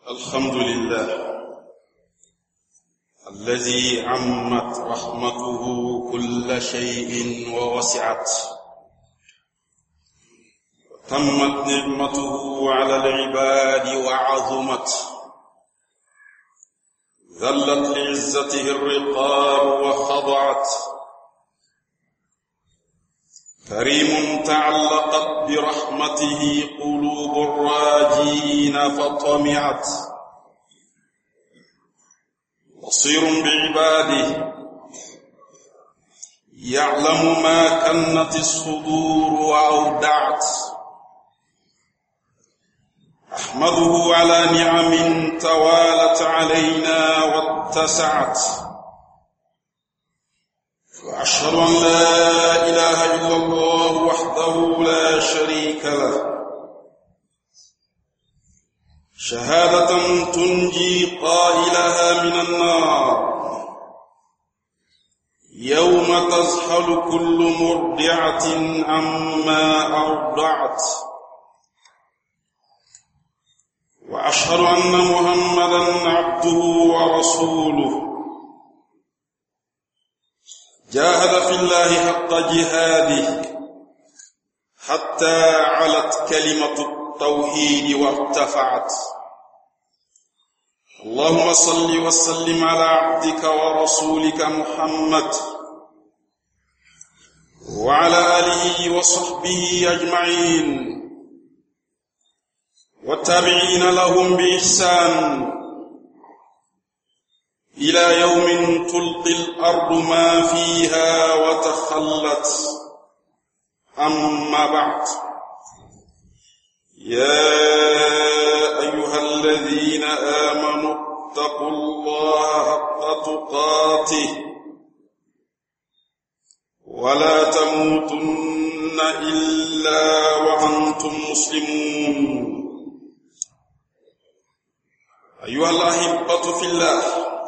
الحمد لله الذي عمت رحمته كل شيء ووسعت، تمت نعمته على العباد وعظمت، ذلت لعزته الرقاب وخضعت، كريم تعلقت برحمته قلوب الراجين فطمعت، بصير بعباده يعلم ما كنت الصدور وأودعت. أحمده على نعم توالت علينا واتسعت، وأشهد أن لا إله إلا الله وحده لا شريك له، شهادة تنجي قائلها من النار يوم تزحل كل مرضعة عما أرضعت. وأشهد أن محمدا عبده ورسوله، جاهد في الله حق جهاده حتى علت كلمة التوحيد وارتفعت. اللهم صل وسلم على عبدك ورسولك محمد وعلى آله وصحبه أجمعين والتابعين لهم بإحسان إلى يوم تلقي الأرض ما فيها وتخلت. أما بعد، يا أيها الذين آمنوا اتقوا الله حق تقاته ولا تموتن إلا وأنتم مسلمون. أيها الأحبة في الله،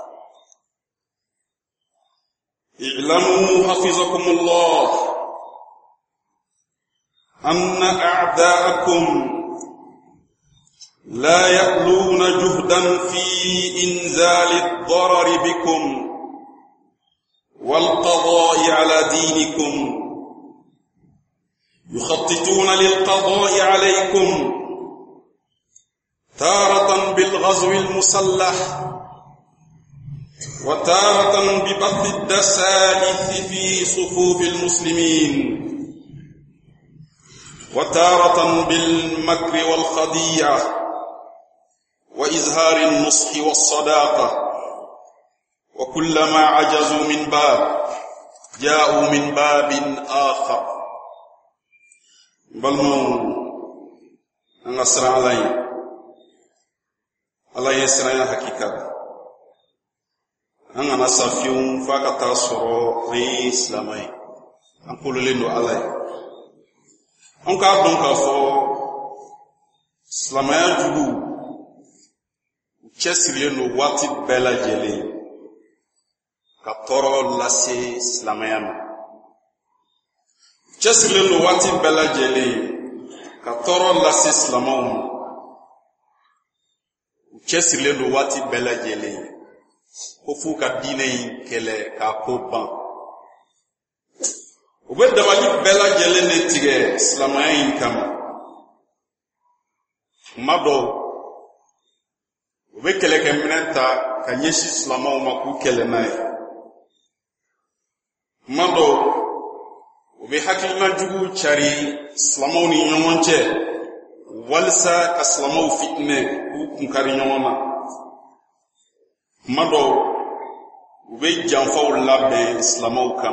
اعلموا حفظكم الله أن أعداءكم لا يألون جهدا في إنزال الضرر بكم والقضاء على دينكم، يخططون للقضاء عليكم تارة بالغزو المسلح، وتارة ببث الدسائس في صفوف المسلمين، وتارة بالمكر والخديعة وإظهار النصح والصداقة. وكلما عجزوا من باب جاءوا من باب آخر. بلمو نصر علي الله يسرع حقيقة أنا نصفيهم فاكتا سورو أي إسلامي أنقول لنو علي أنك أبنك فو إسلامي جلو chesiri no wati bela jele ka toro lase islamayama, chesiri no wati bela jele ka toro lase islamamu, chesiri no wati bela jele ko fu ka dine kele ka ko ban o be dabali bela jele ne tige islamayin kama mado ube kele ke minenta ka nyeshi islama ma ku kele nae mando ube hakilna jugu chari islama ni nyomonche walsa ka islama fitne ku kunkari nyomona mando ube janfa labbe islama kam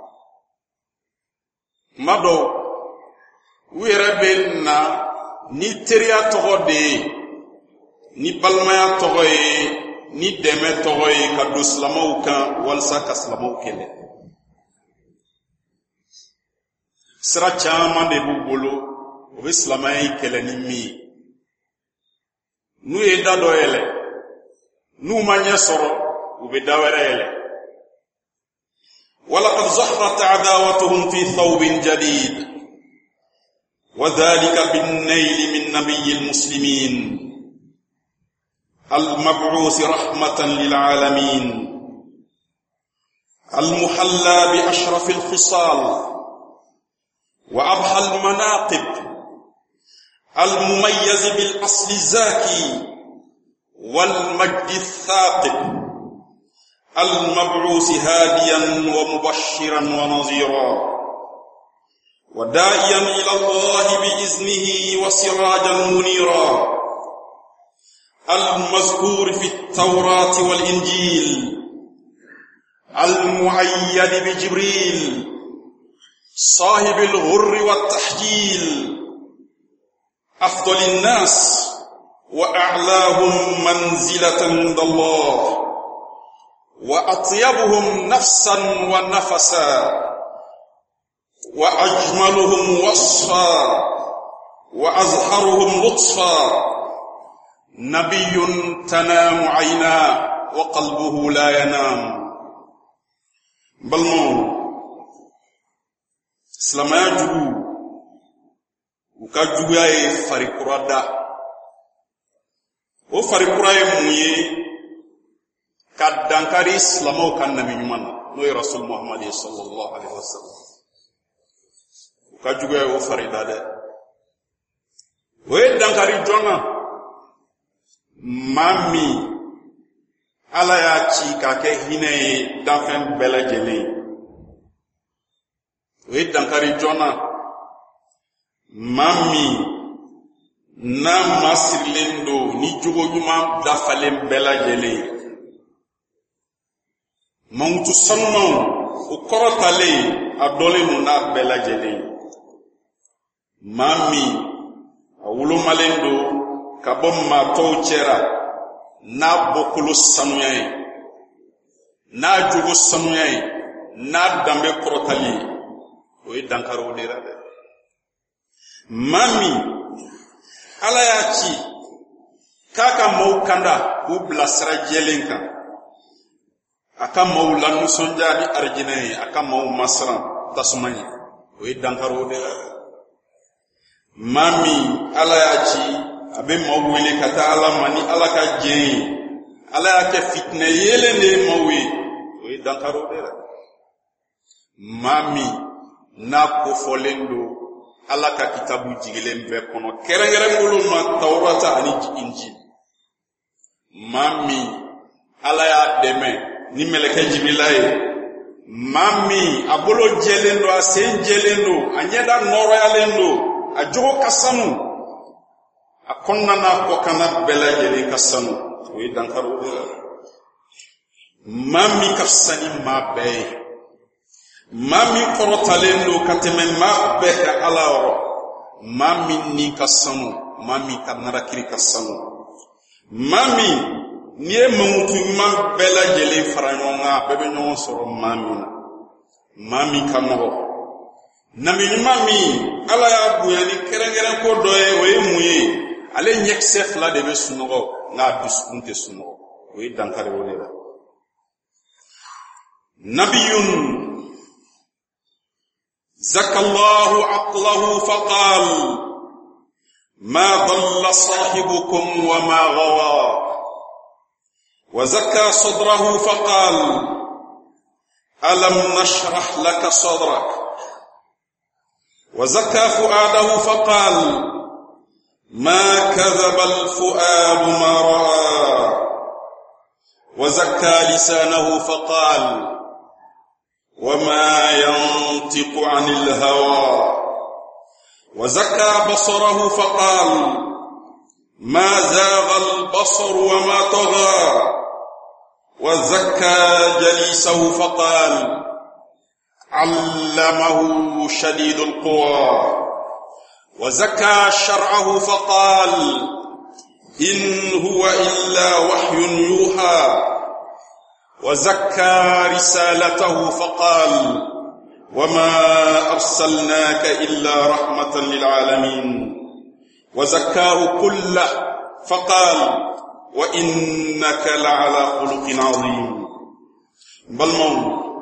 mando wirebe na ni teriya togode ni balmaya togoye ni deme togoye ka do islamaw kan walsa ka islamaw kele sira caman de b'u bolo o bɛ silamaya kɛlɛ ni min ye n'u ye da dɔ yɛlɛ n'u ma ɲɛ sɔrɔ u bɛ da wɛrɛ yɛlɛ walaqad zahrat adawatuhum fi thawbin jadid wa dhalika bin nayl min nabiyil muslimin المبعوث رحمة للعالمين المحلى بأشرف الخصال وأبهى المناقب المميز بالأصل الزاكي والمجد الثاقب المبعوث هاديا ومبشرا ونظيرا وداعيا إلى الله بإذنه وسراجا منيرا المذكور في التوراة والإنجيل المؤيد بجبريل صاحب الغر والتحجيل أفضل الناس وأعلاهم منزلة عند الله وأطيبهم نفسا ونفسا وأجملهم وصفا وأزهرهم لطفا نبي تنام عينا وقلبه لا ينام بالمون سلامة جبو وكجبو يا فريقرا دا وفريقرا يموي كدانكاري سلامة كان نبي نمان نوي رسول محمد صلى الله عليه وسلم وكجبو يا فريدا دا ويدانكاري جونا mami ala ya ci ka ke hine danfen bela jeli we dankari jona mami na masirlendo ni jogo juma dafalen bela jeli montu sanno o korotale adole na bela jeli mami awulo malendo kabom ma tawchera na bokulu sanuye na jugo sanuye na dambe korotali oy dankaro dira de mami ala yachi kaka maukanda ubla sara jelenka aka maulanu sonjadi arjine aka mau masran tasmani oy dankaro dira mami ala yachi abe mawele kata ala mani ala ka jeni ala yake fitne yele ne mawi oyi dankaro dera mami na ko folendo ala ka kitabu jigilen be kono kerengere ngulu ma tawrata ani injil mami ala ya deme ni meleke jibilaye mami abolo jelendo asen jelendo anyeda noro yalendo ajogo kasanu akonna na ko kana bela jeli kasanu wi dankaro mami kasani mabbe mami korotalendo katemen mabbe ka alawro mami ni kasanu mami kanara kiri kasanu mami nie mutu mabela jeli faranonga bebe nyon soro mami kanogo nami mami ala ya buyani kerengere ko doye we muye ale nyexef la debe sunogo nga bisunte sunogo we dankare wonela nabiyun zakallahu aqlahu faqal ma dalla sahibukum wa ma ghawa wa zakka sadrahu faqal alam nashrah laka sadrak wa zakka fuadahu faqal ما كذب الفؤاد ما رأى وزكى لسانه فقال وما ينطق عن الهوى وزكى بصره فقال ما زاغ البصر وما طغى وزكى جليسه فقال علمه شديد القوى وزكى شرعه فقال إن هو إلا وحي يوحى وزكى رسالته فقال وما أرسلناك إلا رحمة للعالمين وزكاه كله فقال وإنك لعلى خلق عظيم بالمون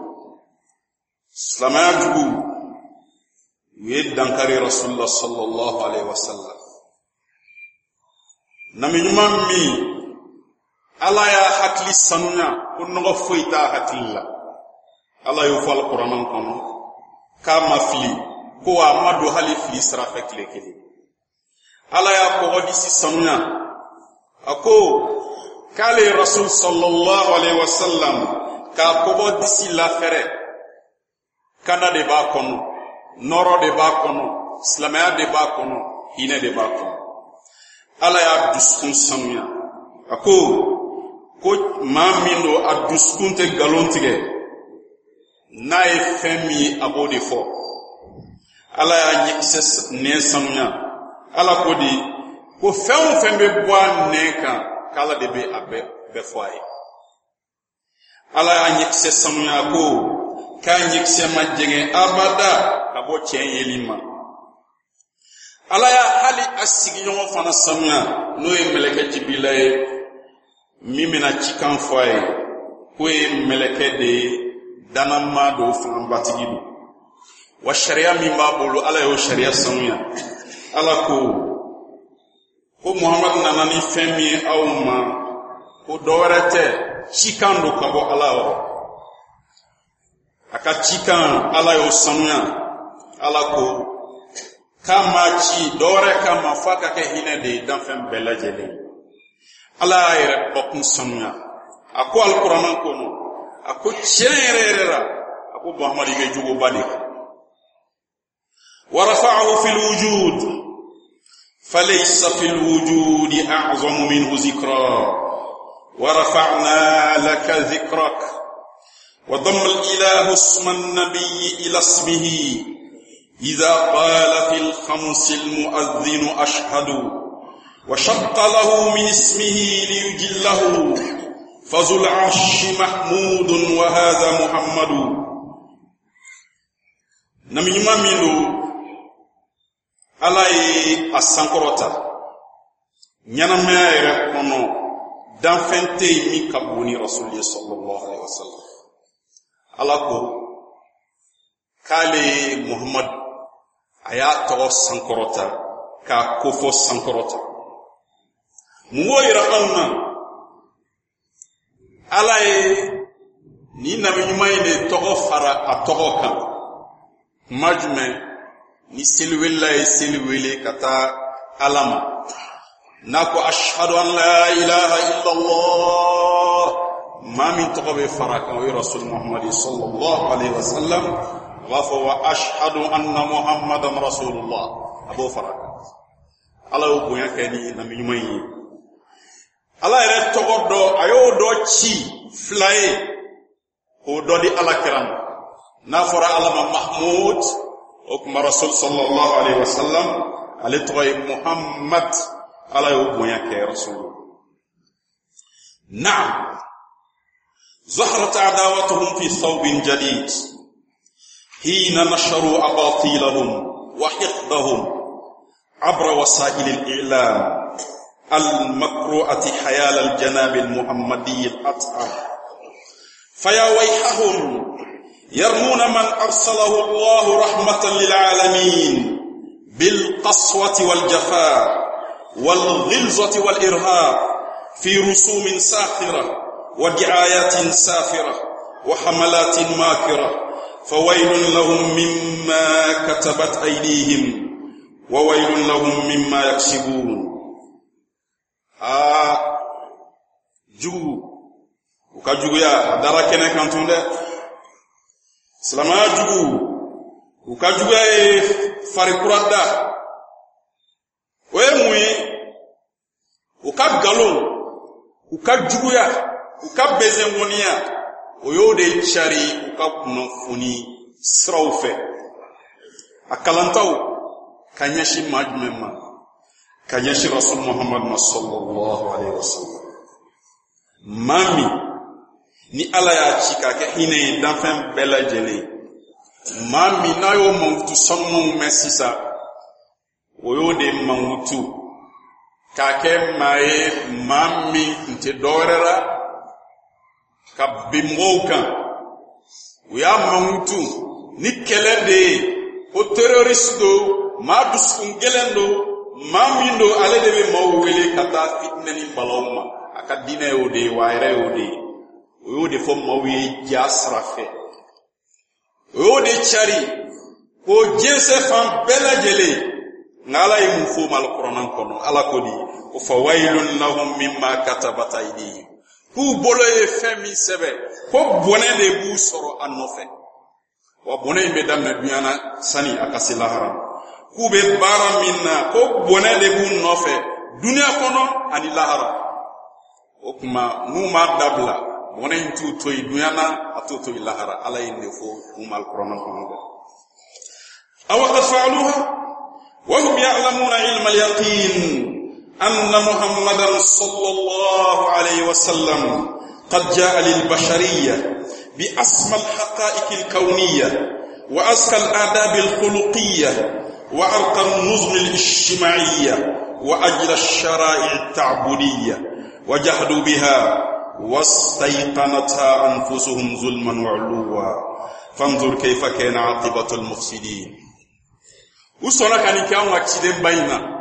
سلام يدنكري رسول الله صلى الله عليه وسلم نمي مامي ala ya hakili sanuya ko nogo foita hakili la ala yo fal qur'an kono kama fili ko amadu hali fili sara fekle kele ala ya ko disi sanuya ako kale rasul sallallahu alaihi wasallam ka ko disi la fere kana de ba kono noro de ba kono islamaya de ba kono hine de ba kono ala ya duskun sanuya ako ko mamindo aduskunte galontige nae femi abode fo ala ya nyekse ne sanuya ala ko di ko fembe bwa neka kala de be abe be foye ala ya nyekse sanuya ko ka nyekse majenge abada abo chen yelima ala ya hali asigiyon fana sanuya no e meleke jibilaye mimina chikan foye ko e meleke de danama do fan batigidu wa sharia mimba bolu ala yo sharia sanuya ala ko Muhammad nanani femi awma ko dorete chikan do kabo ala o aka chikan ala yo sanuya ala ko kama chi dore kama faka ke hine de dan fem belajele ala yere bokun sanuya ako alquran ko no ako chererera ako Muhammad ge jugo balik wa rafa'ahu fil wujud falaysa fil wujud a'zamu minhu zikra wa rafa'na laka dhikrak wa damma al ilahu isma an-nabiy ila ismihi idha qala fil khams al mu'adhdhin ashhadu wa shaqqa lahu min ismihi liyujillahu فذو العرش محمود وهذا محمد نميما ميلو على السانكروتا نيانما يركونو دانفنتي مي كابوني رسول الله صلى الله عليه وسلم alako kale Muhammad aya to sankorota ka kofo sankorota muwoyira anna alaye ni na minyumaine togo fara atogo kan majme ni silwele kata alama nako ashhadu an la ilaha illa Allah ma min togo be fara kan wa rasul Muhammad sallallahu alaihi wasallam wa fa ashhadu anna Muhammadan rasulullah abu faraka ala ko yakani na minyumaine ala ere togodo ayo do chi flaye o do di ala kiram na fora alama mahmud o kuma rasul sallallahu alaihi wasallam ale toy muhammad ala yo bonya ke rasul na'am zahrat adawatuhum fi thawbin jadid hina nasharu abatilahum wa hiqdahum abra wasail al-i'lam المقروءة حيال الجناب المحمدي الأطهر فيا ويحهم يرمون من أرسله الله رحمة للعالمين بالقسوة والجفاء والغلظة والإرهاب في رسوم ساخرة ودعايات سافرة وحملات ماكرة فويل لهم مما كتبت أيديهم وويل لهم مما يكسبون jugu ukajugu ya dara kene kantunde salama jugu ukajugu e farikurada we mui ukagalo ukajugu ya ukabezengonia oyode chari ukakunofuni sraufe akalantau kanyashi majmema kanyashi rasul Muhammad sallallahu alaihi wasallam mami ni ala ya chika ke hine danfen bela jele mami na yo mawtu sonno mesisa oyo de mawtu ka ke mae mami nte dorera ka bimoka uya mawtu ni kelende o terroristo ma duskun gelendo mamindo ale de be mawwele kata fitna ni balawma aka dina yode waire yode fo mawi jasrafe yode chari ko jese fam bela jele ngala yimu fo mal qur'an kono ala ko di ko fawailun lahum mimma katabat aydihim ku bolo e femi sebe ko bone de bu soro anofe wa bone be dam na dunyana sani akasila haram ku be bara minna ko bone de bu nofe dunya kono ani lahara o kuma mu ma dabla bone ntu to dunyana atoto lahara ala inde fo umal qur'an kono aw qafaluha wa hum ya'lamuna ilma al-yaqin أن محمدا صلى الله عليه وسلم قد جاء للبشرية بأسمى الحقائق الكونية وأزكى الآداب الخلقية وأرقى النظم الاجتماعية وأجرى الشرائع التعبدية وجحدوا بها واستيقنتها أنفسهم ظلما وعلوا فانظر كيف كان عاقبة المفسدين وصلنا كان كانوا أكتدين بينا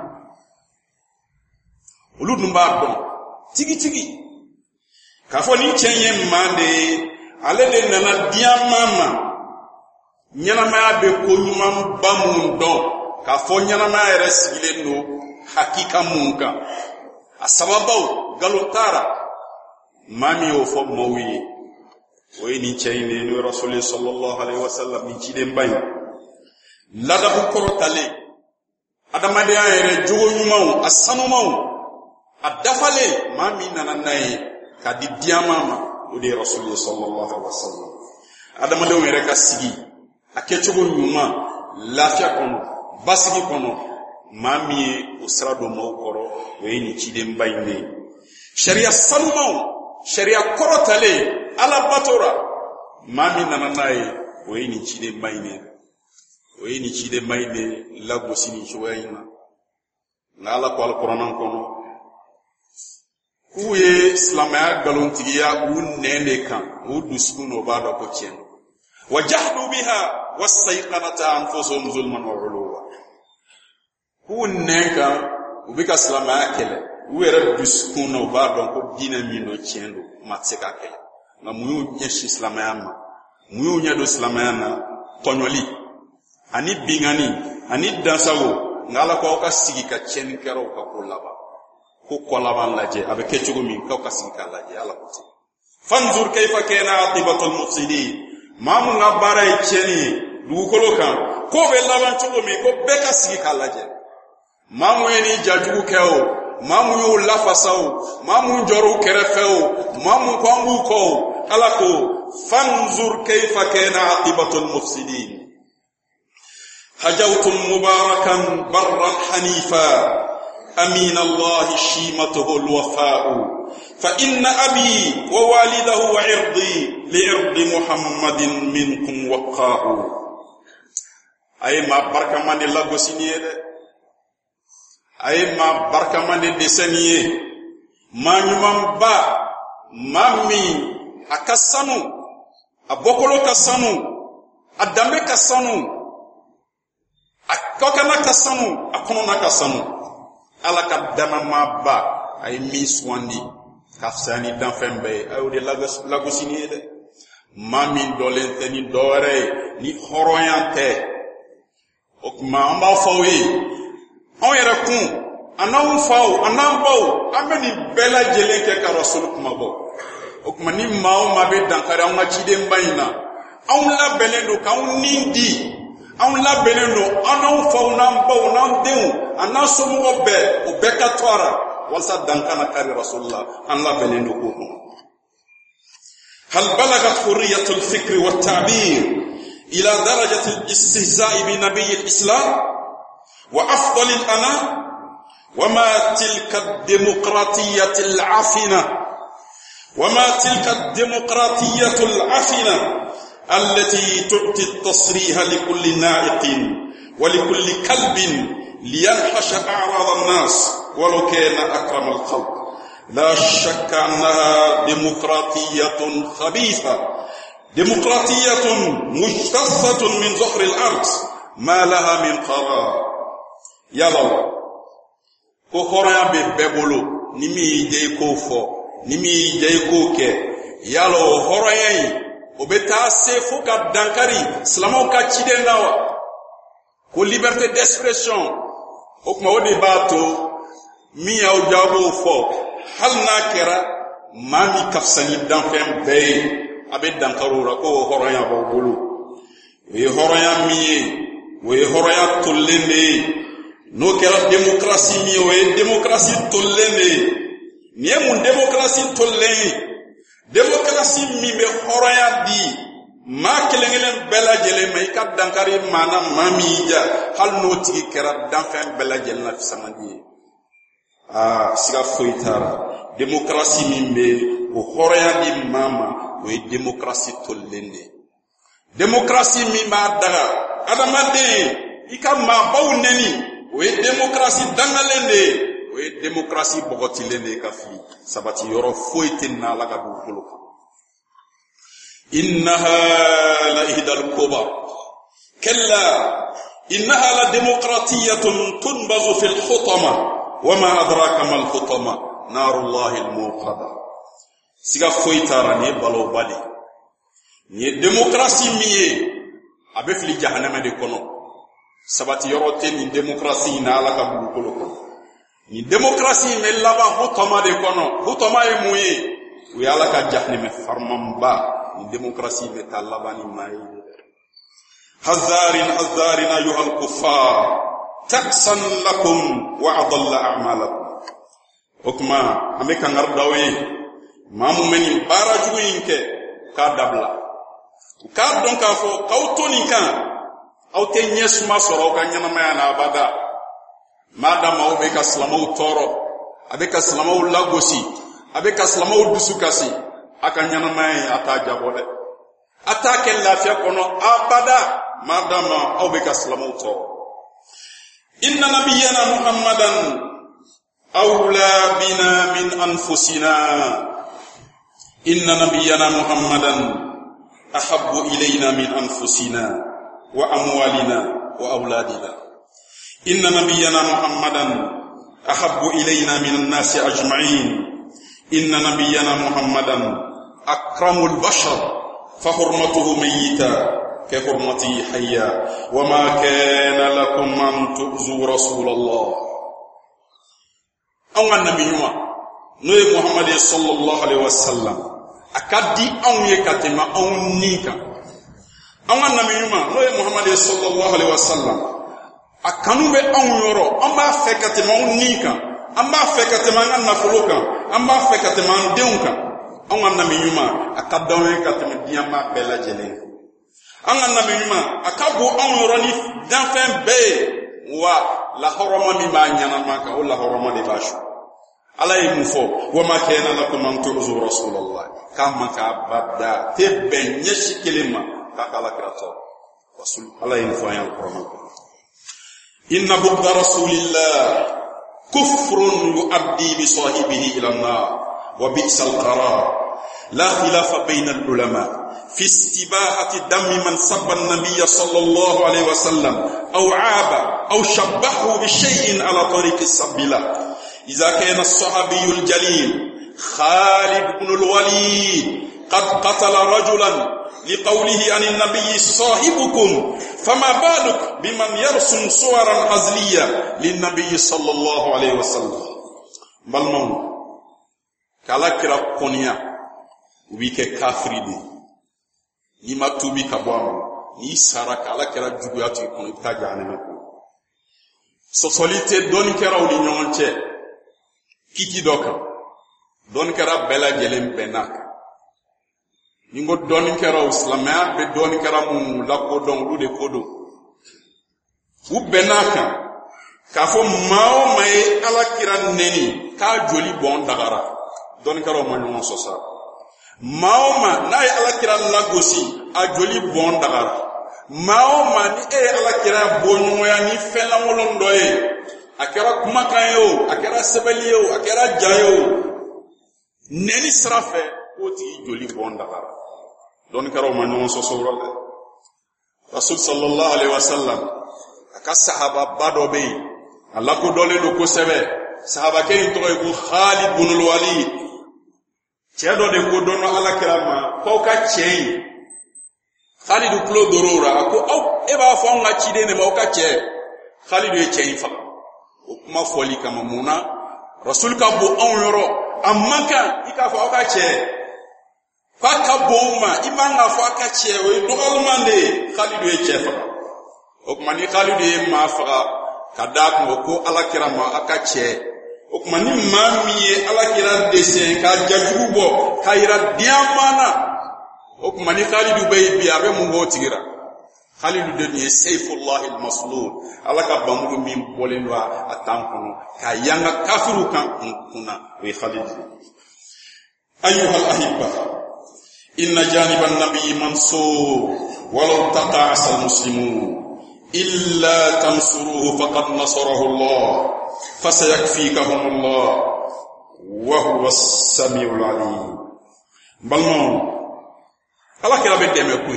uludumba don tigi kafo ni chenye mande ale de nana diamama nyana ma be ko nyuma bamundo kafo nyana ma ere sigile no hakika munga asababau galotara mami o fo mowi o ni chenye no rasul sallallahu alaihi wasallam ni cide mbay lada bu korotale adamade ere jogo nyuma asanumaw adafale mami nananaye kadi diamama odi rasul sallallahu alaihi wasallam adama de were ka sigi akechugo nyuma lafia kono basigi kono mami usrado mawkoro weni chide mbayne sharia salmao sharia korotale ala batora mami nananaye weni chide mbayne lagbo sini chuwaina ngala ko alquran kono kuye islamaya galontigiya unene kan uduskuno bada ko chen wajahdu biha wastayqanata anfusuhum zulman wa uluwa kunenka ubika islamaya kele uere duskuno bada ko dinamino chendo matseka kele na muyu nyeshi islamaya ma muyu nyado islamaya na tonyoli ani bingani ani dansawo ngala ko ka sigi ka chen kero ka kulaba ko kolaban laje abe kechugo min ka kasika laje ala kuti fanzur kayfa kana aqibatul mufsidin mamu ngabara cheni du koloka ko be laban chugo min ko be kasika laje mamu eni jajugo keo mamu yo lafasao mamu njoru kerefeo mamu kwangu ko ala ko fanzur kayfa kana aqibatul mufsidin hajawtum mubarakan barran hanifa أمين الله شيمته الوفاء فإن أبي ووالده وعرضي لعرض محمد منكم وقاء أي ما بركة من الله قسينيه أي ما بركة من دسنيه ما نمان با مامي أكسانو أبوكولو كسانو أدامي كسانو أكوكنا كسانو أكونونا كسانو ala ka dama maba ay miswandi kafsani dan fembe ay de lagosini de mami dolente ni dore ni horoyante okma amba fawi on yera kun anan faw anan baw ameni bela jeleke ka rasul kuma bo okma ni maw mabe dan kare on chide mbayina on la belendo ka on nindi on la belendo anan faw nan baw nan dew anan somo be o beka twara walsa dankana kari rasulullah an la belendo ko hal balagat hurriyatul fikri wat ta'bir ila darajati al istihza'i bi nabiy al islam wa afdal al ana wama tilka ad demokratiyyah al afina wama tilka ad demokratiyyah al afina التي تعطي التصريح لكل نائق ولكل كلب لينحش أعراض الناس ولو كان أكرم الخلق لا شك أنها ديمقراطية خبيثة ديمقراطية مجتثة من ظهر الأرض ما لها من قرار يلا ko horoya be bebolo ni mi je ko fo ni mi je ko ke yalo horoya yi obeta se fo ka dankari islamo ka chide nawa ko liberté d'expression o kuma wodi bato mi yaw jabo fo hal na kera mami kafsani danfem be abe dankarura ko horoya bo bolo we horoya mi we horoya tollende no kera démocratie mi we démocratie tollende ni mun démocratie tollende démocratie mi be horoya di ma kelengelen bela jele may ka dankari mana mamija hal no tigi kera danfem bela jele na fisamandi siga foitara démocratie mi be o horoya di mama we démocratie tollende démocratie mi ma daga adamade ikama bawneni we démocratie dangalende we démocratie bogotilende kafi sabati yoro foitina la ka dukulu innaha la ihdal kubar kalla innaha la demokratiyatun tunbazu fil khutama wama adraka mal khutama narullahi al muqada siga foitara ne balo bali ni démocratie miye abe fili jahannama de kono sabati yorote ni démocratie na ala ka bukolo ko ni démocratie me laba hutama de kono hutama e muye wi ala ka jahannama farmamba ni démocratie me talabani mai hazarin ayuhal kuffar taksan lakum wa adalla a'malakum okma ameka ngardawe mamu meni baraju yinke ka dabla ka don ka fo kautoni kan awte nyesuma soro ka nyama yana abada madama o be ka salamo toro abe ka salamo lagosi abe ka salamo dusukasi aka nyama mai ata jabode ata ken lafiya kono abada madama o be ka salamo toro inna nabiyyana muhammadan awla bina min anfusina inna nabiyyana muhammadan ahabbu ilayna min anfusina wa amwalina wa awladina inna nabiyyana muhammadan ahabbu ilayna min an-nasi ajma'in inna nabiyyana muhammadan akramul bashar fa hurmatuhu mayyita ka hurmati hayya wa ma kana lakum an tu'zu rasulallah awan nabiyuma noy muhammad sallallahu alaihi wasallam akadi onye katema onnika awan nabiyuma noy muhammad sallallahu alaihi wasallam akanube onyoro amba fekatema onnika amba fekatema ngana fuluka amba fekatema ndeunka awan nabiyuma akadonye katema diama bela jele awan nabiyuma akabo onyoro ni danfen be wa la horoma mi ma nyana maka o la horoma de bashu ala yimfo wa ma kana lakum an tu'zu rasulullah kama ka babda tebbe nyeshi kelima ka kala krato rasul ala yimfo ya qur'an inna bughda rasulillah kufrun yu'addi bi sahibihi ila an-nar wa bi'sal qarar la khilafa bayna al-ulama في استباحة دم من سب النبي صلى الله عليه وسلم أو عاب أو شبهه بشيء على طريق السب له إذا كان الصحابي الجليل خالد بن الوليد قد قتل رجلا لقوله عن النبي صاحبكم فما بالك بمن يرسم صورا هزلية للنبي صلى الله عليه وسلم بل من كالاكرا قنيا وبيك كافرين ni matubi kabwamo ni saraka ala kera juguyatu kono itaja aneme ko sosolite don kera uli nyonche kiti doka don kera bela jelem benaka ningo don kera islamia be don kera mu la ko don lu de kodo u benaka ka fo mao mai ala kira neni ka joli bon dagara don kera mo nyon sosa maoma na alakira lagosi ajoli bon dagara maoma ni alakira bonyo ya ni fela molondo akera kuma kayo akera sebeliyo akera jayo neni srafe oti joli bon dagara don karo manyo so sowrale rasul sallallahu alaihi wasallam aka sahaba badobe Allah ko dole do ko sebe sahaba ke to ko Khalid ibn al-Walid cedo de ko dono ala kirama ko ka cey Khalid klo dorora ko aw e ba fo nga ci de ne ma ka ce Khalid e cey fa ma foli kama muna rasul ka bo on yoro amma ka ika fo ka ce fa ka bo ma imanga fo ka ce we do almande Khalid e ce fa o kuma ni Khalid e ma fa kada ko ala kirama aka ce o kuma ni mamiye ala kira desen ka jajubo kayira diamana o kuma ni Khalid bay bi abe mu hotigira Khalid de ni sayfullah al-maslul ala ka bamuru min bolenwa atankuno ka yanga kafiru kan kuna we Khalid ayuha al-ahibba inna janiba an-nabiy mansur walau taqa'asa al-muslimun illa tansuruhu faqad nasarahu Allah فسيكفيكهم الله وهو السميع العليم بالمون الله كلا بدمه كوي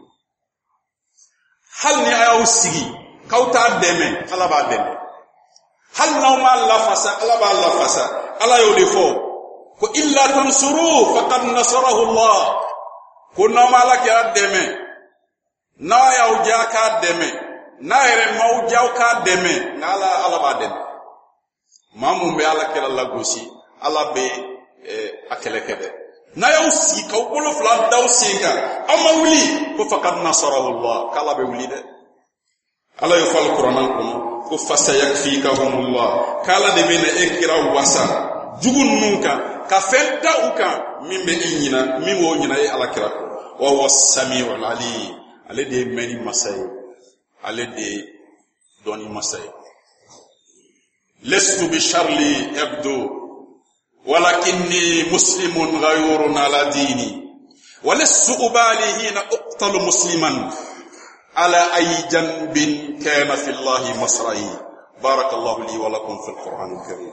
هل ني ايو سيغي كوتا دمه الله با دمه هل نوما لفسا الله با لفسا الله يودفو كو الا تنصروه فقد نصره الله كو نوما الله كلا دمه نا ياو جاكا دمه نا يرن ماو جاوكا دمه نالا الله با دمه mamun be ala kala lagosi ala be akelekede na yausi ka ubolo flan dawsinga amma wuli ko faqad nasarahu Allah kala be wuli de ala yufal qur'anan ko fasayakfikahumullah kala de bena ekira wasa jugun nunka ka fenta uka mimbe inyina mimo nyina e ala kira ko wa was-sami'ul alim ale de meni masay ale de doni masay لست بشرلي يبدو ولكني مسلم غيور على ديني ولست أبالي حين أقتل مسلما على أي جنب كان في الله مصرعي بارك الله لي ولكم في القرآن الكريم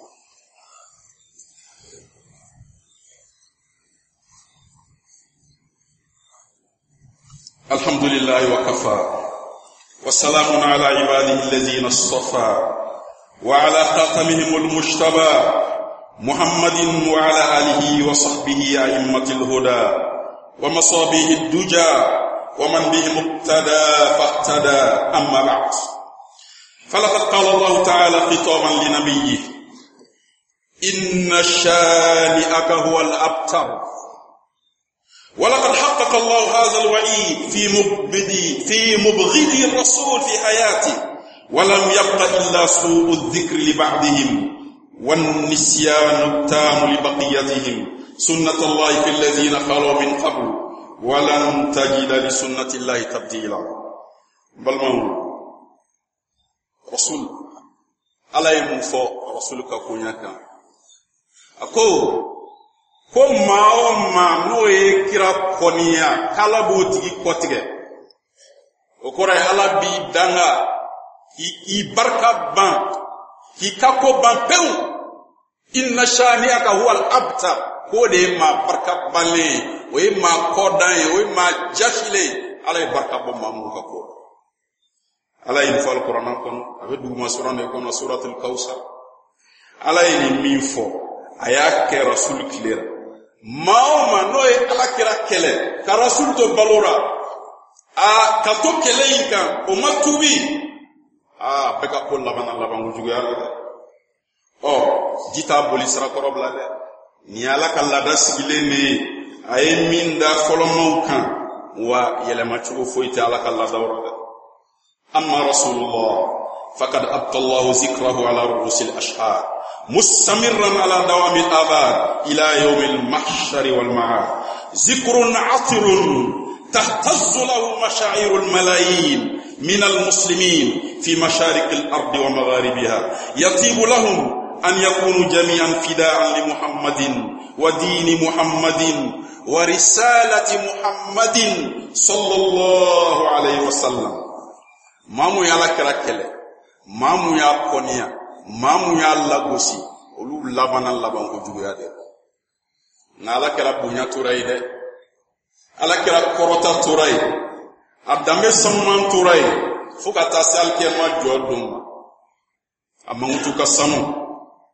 الحمد لله وكفى والسلام على عباده الذين اصطفى وعلى خاتمهم المجتبى محمد وعلى آله وصحبه أئمة الهدى ومصابيه الدجى ومن بهم اقتدى فاهتدى أما بعد فلقد قال الله تعالى خطابا لنبيه إن شانئك هو الأبتر ولقد حقق الله هذا الوعيد في مبغضي الرسول في حياته ولم يبق إلا سوء الذكر لبعضهم والنسيان التام لبقيتهم سنة الله في الذين خلوا من قبل ولن تجد لسنة الله تبديلا بل من رسول على يمفو رسولك كونيك أكو كم ما نوي كرا كونيا كالابوتي كوتيك وكورا على بي دانا i barka ban ki kako ban peu inna shani'aka huwa al-abtar ko de ma barka banle o ma kodan o ma jashile ala barka ban mamu ka ko ala in fa al-qur'an kon abedu ma surane kon suratul kausar ala in min fo aya ke rasul clear mauma no e ala kira kele ka rasul to balora a ka to kele inka o matubi beka ko laban wujugu yalla jita bolisra korobla de ni ala kala da sigile ni ay min da folomo kan wa yelema chugo foita ala kala dawra de amma rasulullah faqad abta Allah zikrahu ala ru'us al-ashhar mustamirran ala dawam al-abad ila yawm al-mahshar wal ma'ad zikrun 'atirun tahtazzu lahu masha'ir al-malayin من المسلمين في مشارق الأرض ومغاربها يطيب لهم أن يكونوا جميعا فداء لمحمد ودين محمد ورسالة محمد صلى الله عليه وسلم مامو يا لكركله مامو يا كونيا مامو يا لاغوسي اولو لابانا لابان اوجو يا دي نالا كلا بونيا توراي دي ala kira korota turai adame samman turai fuka tasal ke ma jodum amangutu ka sanu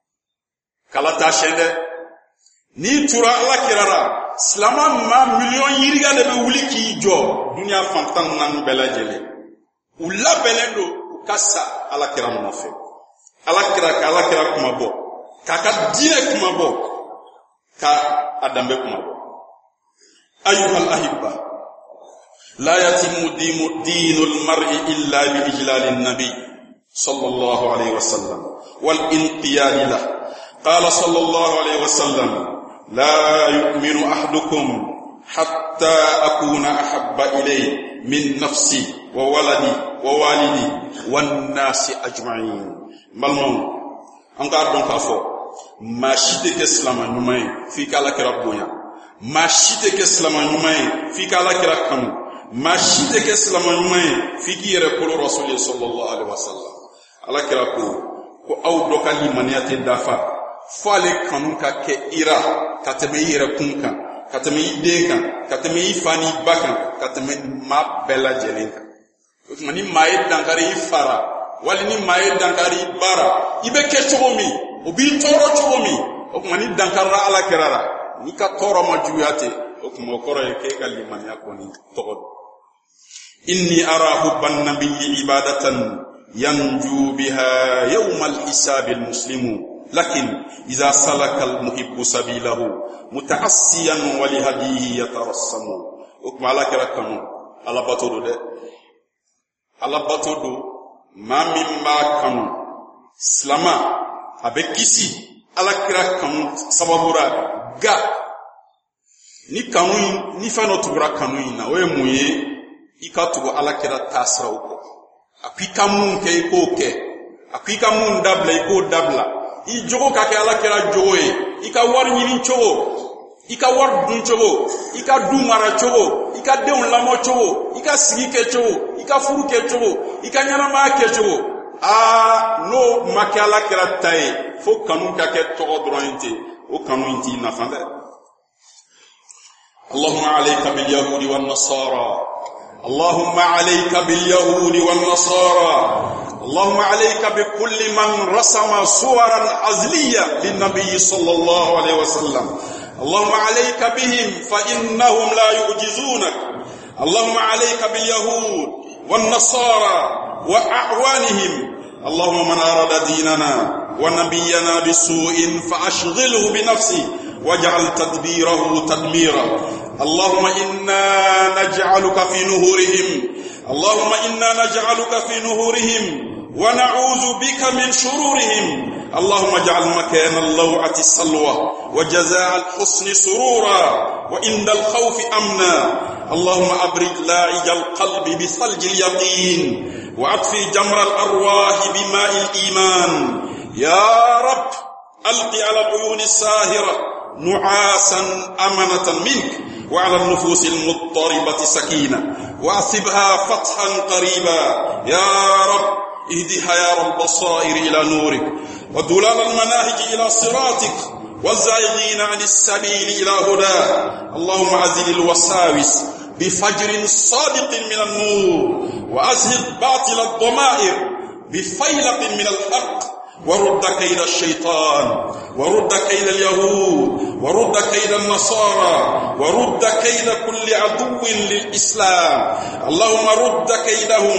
kalata shende ni tura ala kirara slama ma million yiriga de be wuli ki jo dunya fantan nan belajele ulla belendo kassa ala kiram no fe ala kira kuma bo kaka dine kuma bo ka adambe kuma bo ayyuhal ahibba la yatimu dinul mar'i illa bi ijlalin nabi sallallahu alayhi wasallam wal inqiyad lahu qala sallallahu alayhi wasallam la yu'minu ahadukum hatta akuna ahabba ilayhi min nafsi wa waladi wa walidi wan nasi ajma'in malmon anga don ka fo ma shite ke islama nyumay fi kala kira bonya ma shite ke islama nyumay fi kala kira kanu ma shite ke islama nyumay fi kire ko rasul sallallahu alaihi wasallam ala kira ko aw do kali maniyate dafa fale kanu ka ke ira katame ira kunka katame ideka katame ifani bakan katame ma bela jelenka mani maye dankari fara wali ni maye dankari bara ibe ke chogomi obi toro chogomi o mani dankara ala kerara ni ka toro ma juyate o mo koro ke kali mani akoni togod inni ara hubban nabiyyi ibadatan yanju biha yawm al-hisab al-muslimu lakin idha salaka al-muhibbu sabilahu mutaassiyan wa li hadihi yatarassamu o ala kerakanu ala batodo de ala batodo mami ma kanu slama abekisi ala kira kanu sababura ga ni kanu ni fano tubura kanu na we muye ikatugo ala kira tasra uko apika mun ke ko ke apika mun dabla ko dabla i jogo ka ke ala kira joye ika war nyini chogo ika war dun chogo ika du mara chogo ika deun lamo chogo ika sigi ke chogo ika furu ke chogo ika nyana ma ke chogo no makala kira tay fo kanu ka ke to drointe o kanu inti na fande Allahumma alayka bil yahudi wan nasara اللهم عليك باليهود والنصارى اللهم عليك بكل من رسم صورا عزلية للنبي صلى الله عليه وسلم اللهم عليك بهم فإنهم لا يعجزونك اللهم عليك باليهود والنصارى وأعوانهم اللهم من أراد ديننا ونبينا بسوء فأشغله بنفسه واجعل تدبيره تدميرا اللهم إنا نجعلك في نهورهم اللهم إنا نجعلك في نهورهم ونعوذ بك من شرورهم اللهم اجعل مكان اللوعة السلوى وجزاء الحسن سرورا وإن الخوف أمنا اللهم أبرد لاعج القلب بثلج اليقين وأطفي جمر الأرواح بماء الإيمان يا رب ألقي على العيون الساهرة نعاسا أمنة منك وعلى النفوس المضطربة سكينة وأثبها فتحا قريبا يا رب اهدها يا رب البصائر إلى نورك ودلال المناهج إلى صراطك والزائغين عن السبيل إلى هداه اللهم أزل الوساوس بفجر صادق من النور وأزهد باطل الضمائر بفيلق من الحق ورد كيد الشيطان ورد كيد اليهود ورد كيد النصارى ورد كيد كل عدو للإسلام اللهم رد كيدهم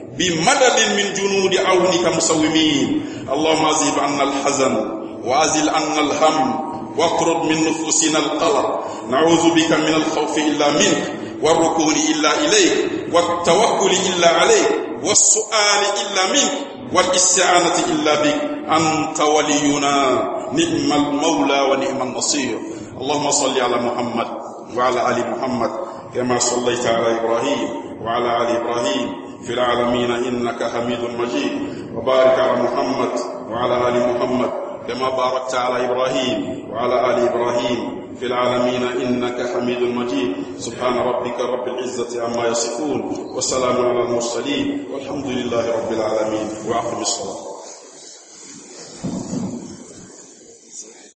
بمدد من جنود عونك مسومين اللهم أزيل عنا الحزن وأزل عنا الهم واطرد من نفوسنا القلق نعوذ بك من الخوف إلا منك والركون إلا إليك والتوكل إلا عليك والسؤال إلا منك والاستعانة إلا بك أنت ولينا نعم المولى ونعم النصير اللهم صل على محمد وعلى آل محمد كما صليت على إبراهيم وعلى آل إبراهيم في العالمين إنك حميد مجيد وبارك على محمد وعلى آل محمد كما باركت على إبراهيم وعلى آل إبراهيم في العالمين إنك حميد مجيد سبحان ربك رب العزة عما يصفون وسلام على المرسلين والحمد لله رب العالمين وأقم الصلاة